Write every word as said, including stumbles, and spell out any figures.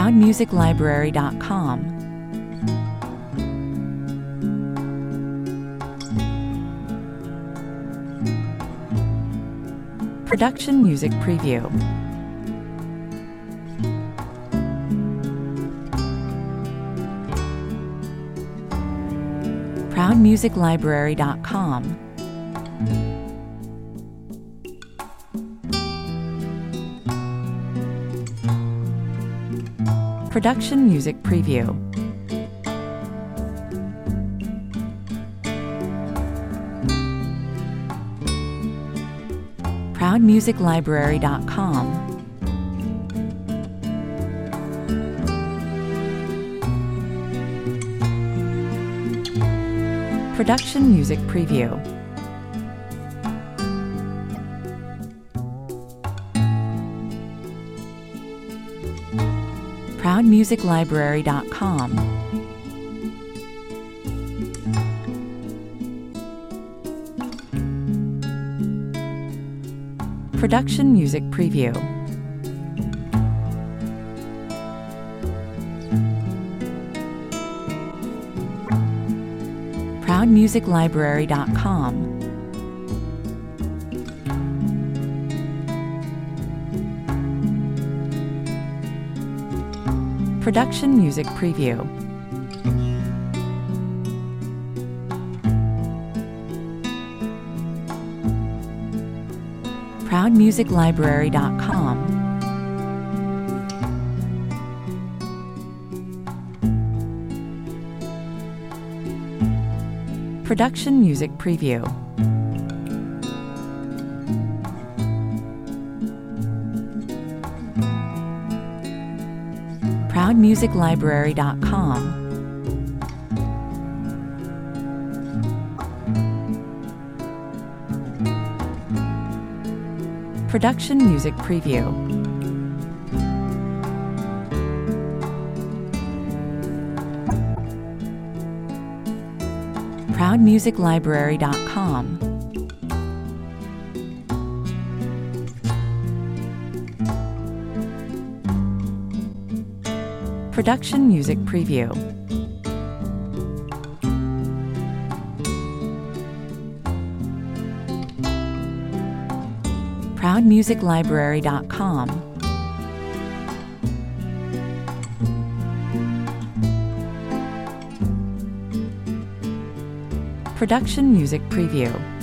proud music library dot com. Production Music Preview. proud music library dot com. Production Music Preview. proud music library dot com. Production Music Preview. proud music library dot com. Production Music Preview. proud music library dot com. Production Music Preview. proud music library dot com. Production Music Preview. proud music library dot com. Production Music Preview. proud music library dot com. Production Music Preview. proud music library dot com. Production Music Preview.